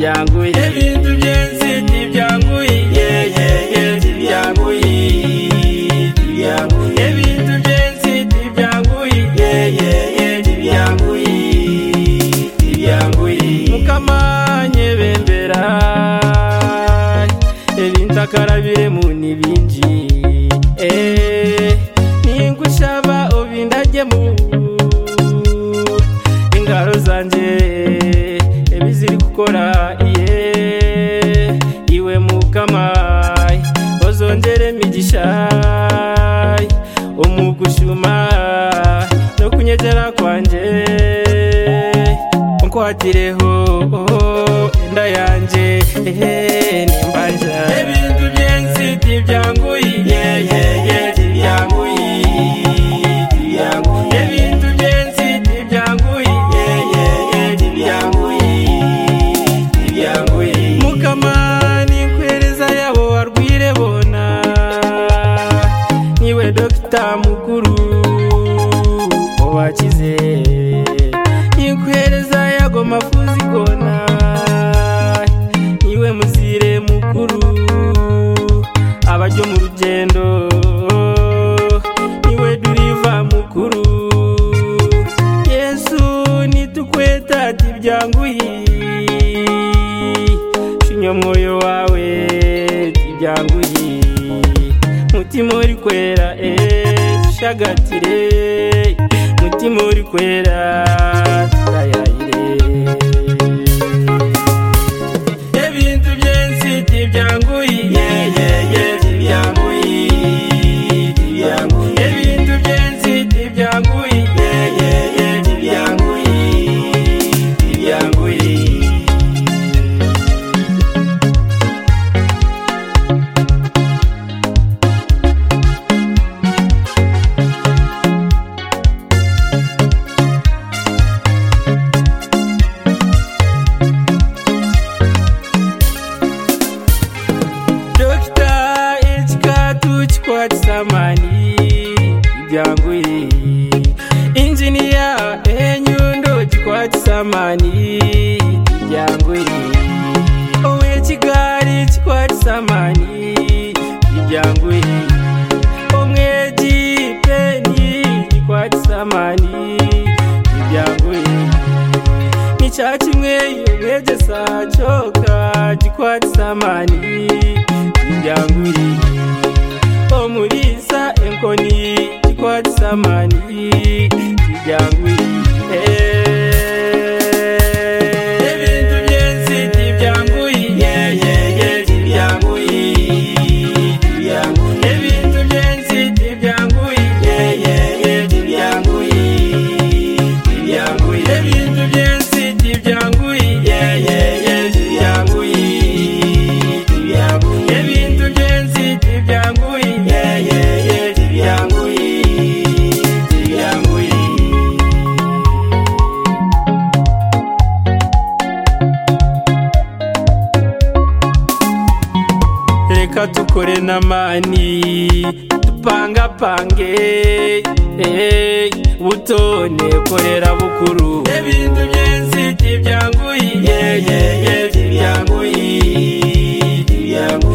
tibyanguye ebintu byensi tibyanguye tibyanguye ebintu byensi tibyanguye tibyanguye Mukama nyebembera ebintu akarabire mu nibinji ningushaba obindagemu ingaro zanje ebiziri kukora iwe Mukama ozongere migisha omugushuma no kunyegera kwanje nkwatireho enda yanje nimbanja ebintu byensi tibyanguye tibyanguye ebintu byensi tibyanguye tibyanguye Mukama ninkwereza yabo warwire bona niwe dokita mukuru obakize ninkwereza yago mafuzi gona niwe muzire mukuru abajyo mu rugendo niwe duriva mukuru Yesu nitukweta tibyanguye shinyo mwoyo wawe tibyanguye mutima uri kwera shagatire mutima uri kwera tayayire ebintu byensi tibyanguye tibyanguye ebintu byensi tibyanguye tibyanguye samani tibyanguye engineer enyundo chikwati samani tibyanguye owe chigari chikwati samani tibyanguye omweji peni chikwati samani tibyanguye nichachimwe yogejesa choka chikwati samani tibyanguye omulisa enkoni chikwati samani tibyanguye ebintu byensi tibyanguye tibyanguye ebintu byensi tibyanguye tibyanguye ebintu byensi tibyanguye tibyanguye ebintu byensi tibyanguye Reka tukore namani tupangapange butone korera bukuru ebintu byensi tibyanguye tibyanguye